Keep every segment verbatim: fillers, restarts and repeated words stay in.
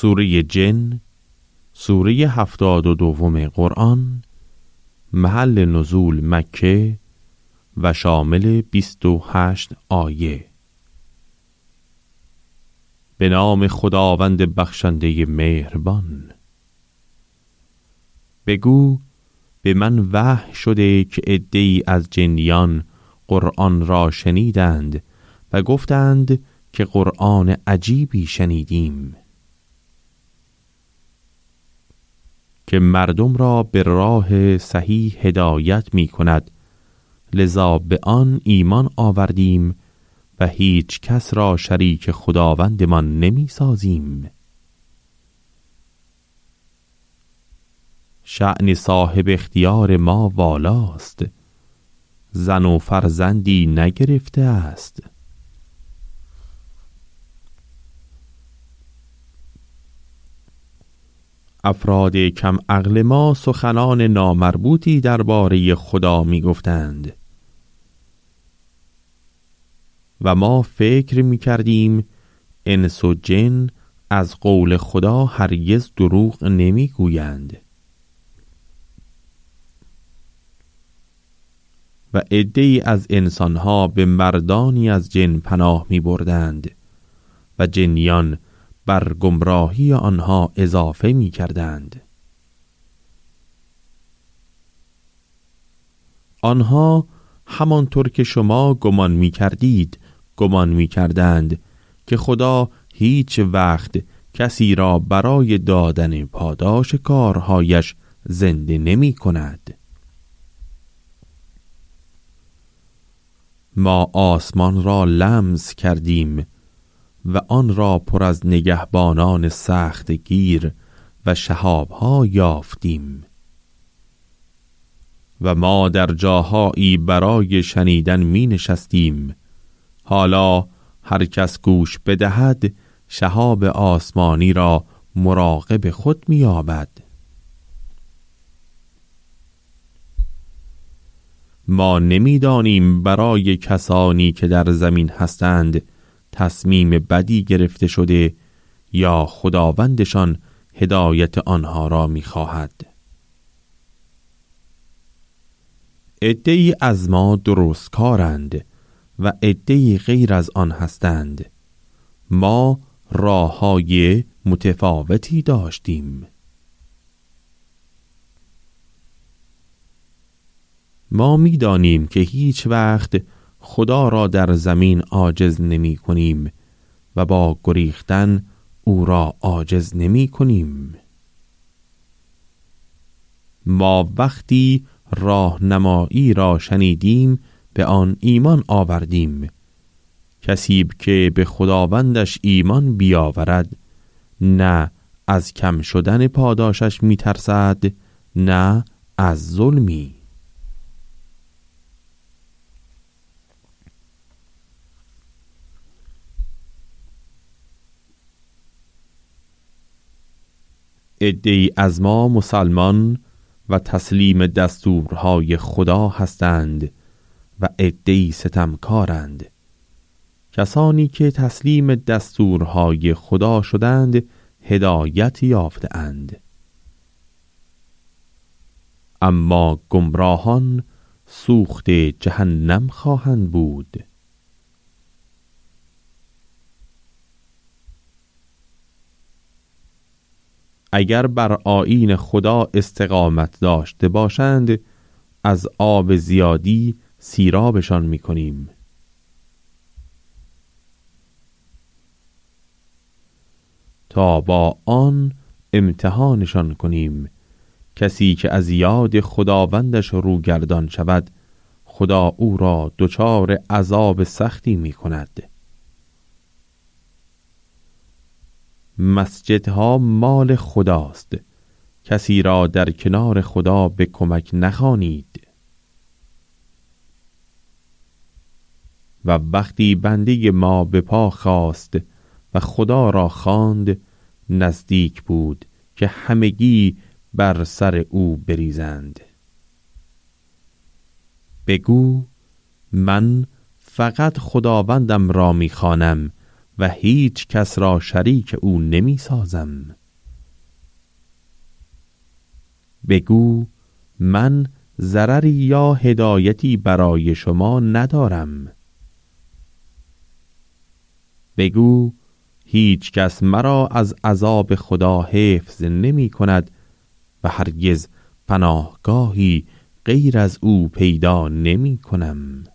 سوره جن، سوره هفتاد و دوم قرآن، محل نزول مکه و شامل بیست و هشت آیه. به نام خداوند بخشنده مهربان. بگو به من وحی شده که عده‌ای از جنیان قرآن را شنیدند و گفتند که قرآن عجیبی شنیدیم که مردم را به راه صحیح هدایت می کند، لذا به آن ایمان آوردیم و هیچ کس را شریک خداوندمان نمی سازیم. شأن صاحب اختیار ما والاست، زن و فرزندی نگرفته است. افراد کم عقل ما سخنان نامربوطی درباره خدا می گفتند و ما فکر می کردیم انس و جن از قول خدا هرگز دروغ نمی گویند. و عده‌ای از انسانها به مردانی از جن پناه می بردند و جنیان بر گمراهی آنها اضافه می کردند. آنها همانطور که شما گمان می کردید گمان می کردند که خدا هیچ وقت کسی را برای دادن پاداش کارهایش زنده نمی کند. ما آسمان را لمس کردیم و آن را پر از نگهبانان سخت گیر و شهابها یافتیم و ما در جاهایی برای شنیدن می نشستیم. حالا هر کس گوش بدهد شهاب آسمانی را مراقب خود می یابد. ما نمی دانیم برای کسانی که در زمین هستند تصمیم بدی گرفته شده یا خداوندشان هدایت آنها را می خواهد. عده‌ای از ما درست کارند و عده‌ای غیر از آن هستند. ما راه‌های متفاوتی داشتیم. ما می دانیم که هیچ وقت خدا را در زمین عاجز نمی کنیم و با گریختن او را عاجز نمی کنیم. ما وقتی راهنمایی را شنیدیم به آن ایمان آوردیم. کسی که به خداوندش ایمان بیاورد نه از کم شدن پاداشش می ترسد نه از ظلمی. عده‌ای از ما مسلمان و تسلیم دستورهای خدا هستند و عده‌ای ستمکارند. کسانی که تسلیم دستورهای خدا شدند هدایت یافته‌اند، اما گمراهان سوخت جهنم خواهند بود. اگر بر آیین خدا استقامت داشته باشند از آب زیادی سیرابشان می کنیم. تا با آن امتحانشان کنیم. کسی که از یاد خداوندش روگردان شود خدا او را دچار عذاب سختی می کند. مسجدها مال خداست، کسی را در کنار خدا به کمک نخوانید. و وقتی بنده ما به پا خاست و خدا را خواند نزدیک بود که همگی بر سر او بریزند. بگو من فقط خداوندم را می‌خوانم و هیچ کس را شریک او نمی سازم. بگو من ضرری یا هدایتی برای شما ندارم. بگو هیچ کس مرا از عذاب خدا حفظ نمی کند و هرگز پناهگاهی غیر از او پیدا نمی کنم.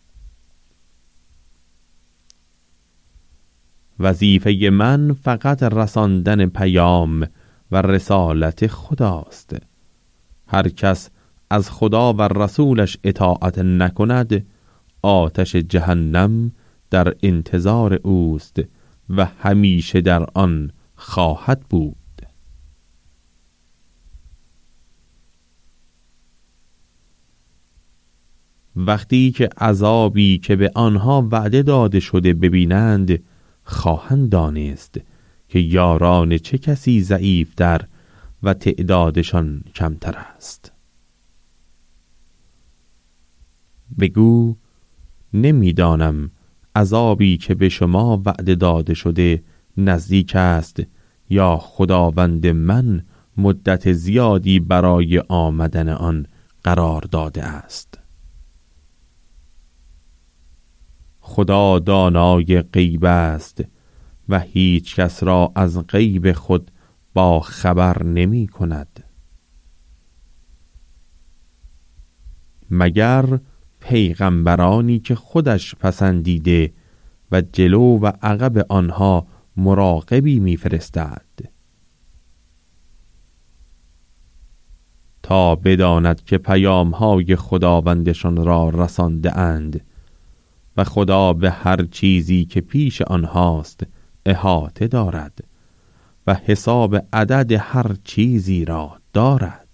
وظیفه من فقط رساندن پیام و رسالت خداست. هر کس از خدا و رسولش اطاعت نکند، آتش جهنم در انتظار اوست و همیشه در آن خواهد بود. وقتی که عذابی که به آنها وعده داده شده ببینند، خواهند دانست که یاران چه کسی ضعیف‌تر و تعدادشان کمتر است. بگو نمیدانم عذابی که به وعده وعده داده شده نزدیک است یا خداوند من مدت زیادی برای آمدن آن قرار داده است. خدا دانای غیب است و هیچ کس را از غیب خود با خبر نمی کند مگر پیغمبرانی که خودش پسندیده و جلو و عقب آنها مراقبی می‌فرستد تا بداند که پیام‌های خداوندشان را رسانده اند و خدا به هر چیزی که پیش آنهاست احاطه دارد و حساب عدد هر چیزی را دارد.